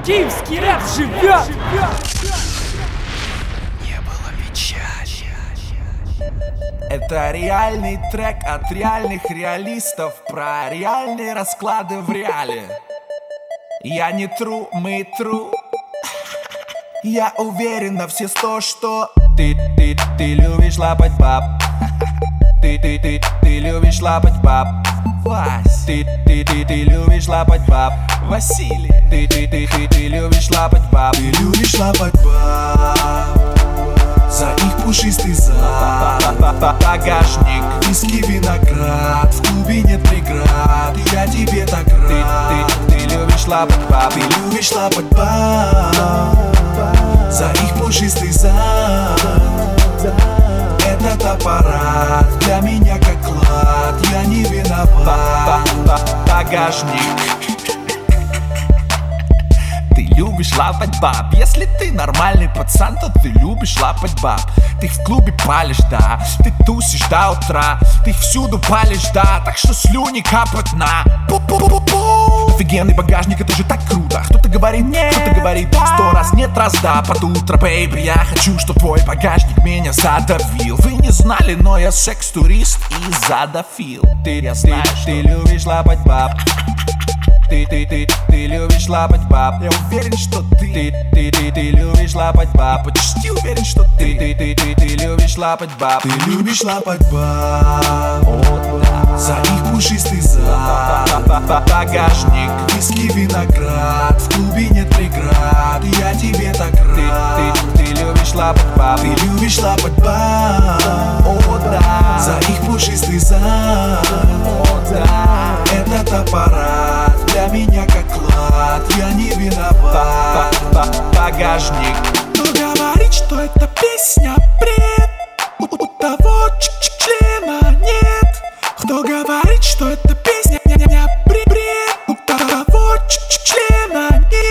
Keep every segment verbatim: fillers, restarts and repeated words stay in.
Киевский рэп живет! Не было печали. Это реальный трек от реальных реалистов про реальные расклады в реале. Я не тру, мы тру. Я уверен на все сто, что ты, ты, ты любишь лапать баб. Ты, ты, ты, ты любишь лапать баб. Вась, ты, ты, ты, ты любишь лапать баб. Василий, ты, ты, ты, ты, ты любишь лапать баб. Ты любишь лапать баб за их пушистый зад. Багажник, виски, виноград, в клубе нет преград. Я тебе так ты, рад. ты, ты любишь лапать баб. Ты любишь лапать баб за их пушистый зад. Этот аппарат для меня как клад. Я не виноват. Багажник. Ты любишь лапать баб. Если ты нормальный пацан, то ты любишь лапать баб. Ты в клубе палишь, да. Ты тусишь до утра. Ты всюду палишь, да. Так что слюни капают на пу-пу-пу-пу. Офигенный багажник, это же так круто. Кто-то говорит нет, кто-то говорит сто раз нет, раз да. Под утро, бэйби, я хочу, чтоб твой багажник меня задавил. Вы не знали, но я секс-турист и задофил. Ты, я знаю, ты, ты любишь лапать баб. Ты, ты, ты, ты любишь лапать баб. Я уверен, что ты Ты, ты, ты, ты любишь лапать баб. Почти уверен, что ты Ты, ты, ты, ты любишь лапать баб. Ты любишь лапать баб О, да. за их пушистый зад. Багажник, виски, виноград, в клубе нет преград. Я тебе так рад. Ты, ты, ты любишь лапать баб. Ты любишь лапать баб О, да. за их пушистый зад. О, да. Этот аппарат для меня как клад. Я не виноват. Багажник. Кто говорит, что эта песня бред? У, у того члена нет. Кто говорит, что эта песня не бред? У того члена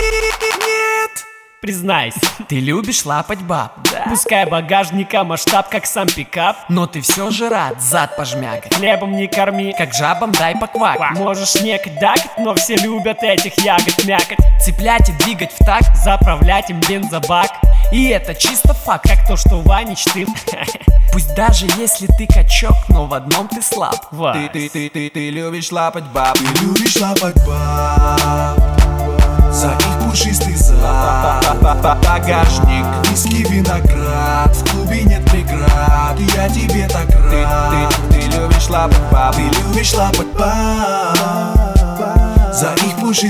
нет. Признайся, ты любишь лапать баб, да. Пускай багажника масштаб, как сам пикап, Но ты все же рад зад пожмякать. хлебом не корми, Как жабам дай поквакать. можешь не дакать, но все любят этих ягод мякоть. Цеплять и двигать в такт. Заправлять им бензобак, И это чисто факт. как то, что Ванич ты. Пусть даже если ты качок, но в одном ты слаб. Ты, ты, ты, ты, ты любишь лапать баб. Ты любишь лапать баб за их пушистый зад. Багажник, виски, виноград, в клубе нет преград. Я тебе так ты, рад. ты, ты любишь лапать баб. Ты любишь лапать баб за их пушистый